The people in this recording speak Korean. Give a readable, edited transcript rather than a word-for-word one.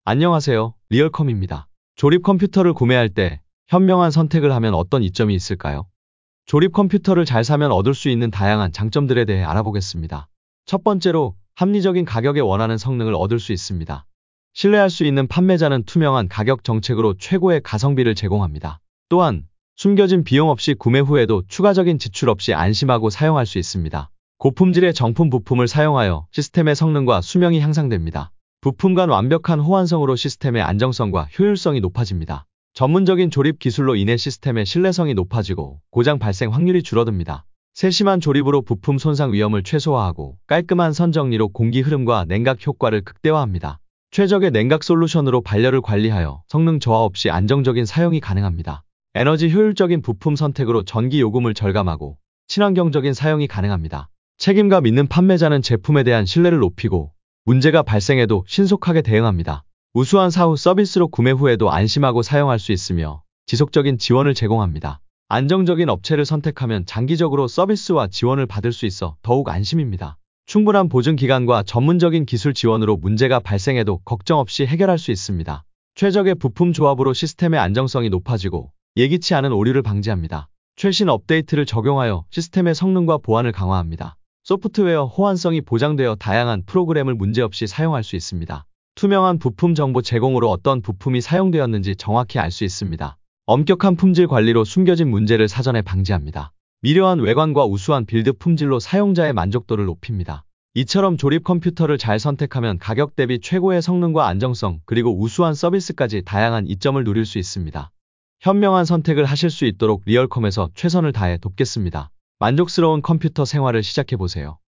안녕하세요. 리얼컴입니다. 조립 컴퓨터를 구매할 때 현명한 선택을 하면 어떤 이점이 있을까요? 조립 컴퓨터를 잘 사면 얻을 수 있는 다양한 장점들에 대해 알아보겠습니다. 첫 번째로 합리적인 가격에 원하는 성능을 얻을 수 있습니다. 신뢰할 수 있는 판매자는 투명한 가격 정책으로 최고의 가성비를 제공합니다. 또한 숨겨진 비용 없이 구매 후에도 추가적인 지출 없이 안심하고 사용할 수 있습니다. 고품질의 정품 부품을 사용하여 시스템의 성능과 수명이 향상됩니다. 부품 간 완벽한 호환성으로 시스템의 안정성과 효율성이 높아집니다. 전문적인 조립 기술로 인해 시스템의 신뢰성이 높아지고 고장 발생 확률이 줄어듭니다. 세심한 조립으로 부품 손상 위험을 최소화하고 깔끔한 선 정리로 공기 흐름과 냉각 효과를 극대화합니다. 최적의 냉각 솔루션으로 발열을 관리하여 성능 저하 없이 안정적인 사용이 가능합니다. 에너지 효율적인 부품 선택으로 전기 요금을 절감하고 친환경적인 사용이 가능합니다. 책임감 있는 판매자는 제품에 대한 신뢰를 높이고 문제가 발생해도 신속하게 대응합니다. 우수한 사후 서비스로 구매 후에도 안심하고 사용할 수 있으며 지속적인 지원을 제공합니다. 안정적인 업체를 선택하면 장기적으로 서비스와 지원을 받을 수 있어 더욱 안심입니다. 충분한 보증 기간과 전문적인 기술 지원으로 문제가 발생해도 걱정 없이 해결할 수 있습니다. 최적의 부품 조합으로 시스템의 안정성이 높아지고 예기치 않은 오류를 방지합니다. 최신 업데이트를 적용하여 시스템의 성능과 보안을 강화합니다. 소프트웨어 호환성이 보장되어 다양한 프로그램을 문제없이 사용할 수 있습니다. 투명한 부품 정보 제공으로 어떤 부품이 사용되었는지 정확히 알 수 있습니다. 엄격한 품질 관리로 숨겨진 문제를 사전에 방지합니다. 미려한 외관과 우수한 빌드 품질로 사용자의 만족도를 높입니다. 이처럼 조립 컴퓨터를 잘 선택하면 가격 대비 최고의 성능과 안정성 그리고 우수한 서비스까지 다양한 이점을 누릴 수 있습니다. 현명한 선택을 하실 수 있도록 리얼컴에서 최선을 다해 돕겠습니다. 만족스러운 컴퓨터 생활을 시작해보세요.